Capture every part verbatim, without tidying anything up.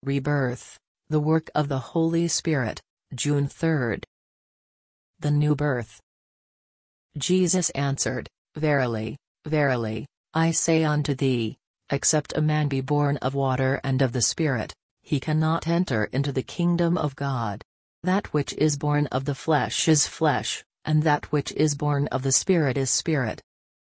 Rebirth, the work of the Holy Spirit, June third. The new birth. Jesus answered, Verily, verily, I say unto thee, except a man be born of water and of the Spirit, he cannot enter into the kingdom of God. That which is born of the flesh is flesh, and that which is born of the Spirit is spirit.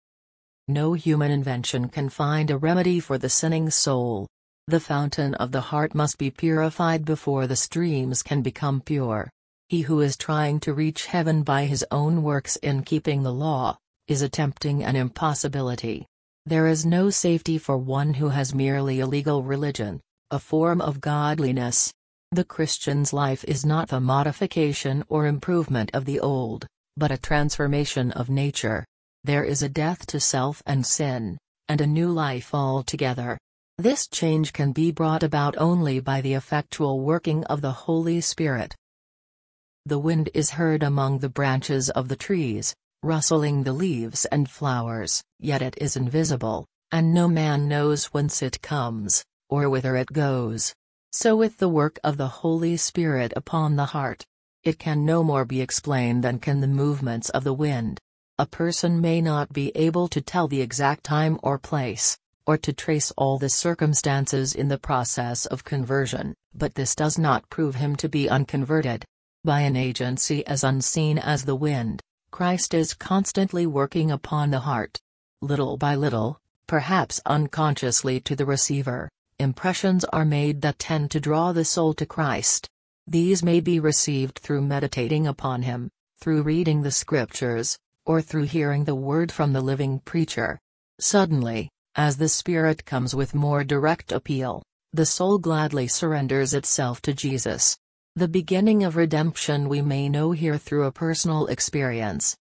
No human invention can find a remedy for the sinning soul. The fountain of the heart must be purified before the streams can become pure. He who is trying to reach heaven by his own works in keeping the law, is attempting an impossibility. There is no safety for one who has merely a legal religion, a form of godliness. The Christian's life is not a modification or improvement of the old, but a transformation of nature. There is a death to self and sin, and a new life altogether. This change can be brought about only by the effectual working of the Holy Spirit. The wind is heard among the branches of the trees, rustling the leaves and flowers, yet it is invisible, and no man knows whence it comes, or whither it goes. So with the work of the Holy Spirit upon the heart. It can no more be explained than can the movements of the wind. A person may not be able to tell the exact time or place, or to trace all the circumstances in the process of conversion, but this does not prove him to be unconverted. By an agency as unseen as the wind, Christ is constantly working upon the heart. Little by little, perhaps unconsciously to the receiver, impressions are made that tend to draw the soul to Christ. These may be received through meditating upon Him, through reading the Scriptures, or through hearing the word from the living preacher. Suddenly, as the Spirit comes with more direct appeal, the soul gladly surrenders itself to Jesus. The beginning of redemption we may know here through a personal experience.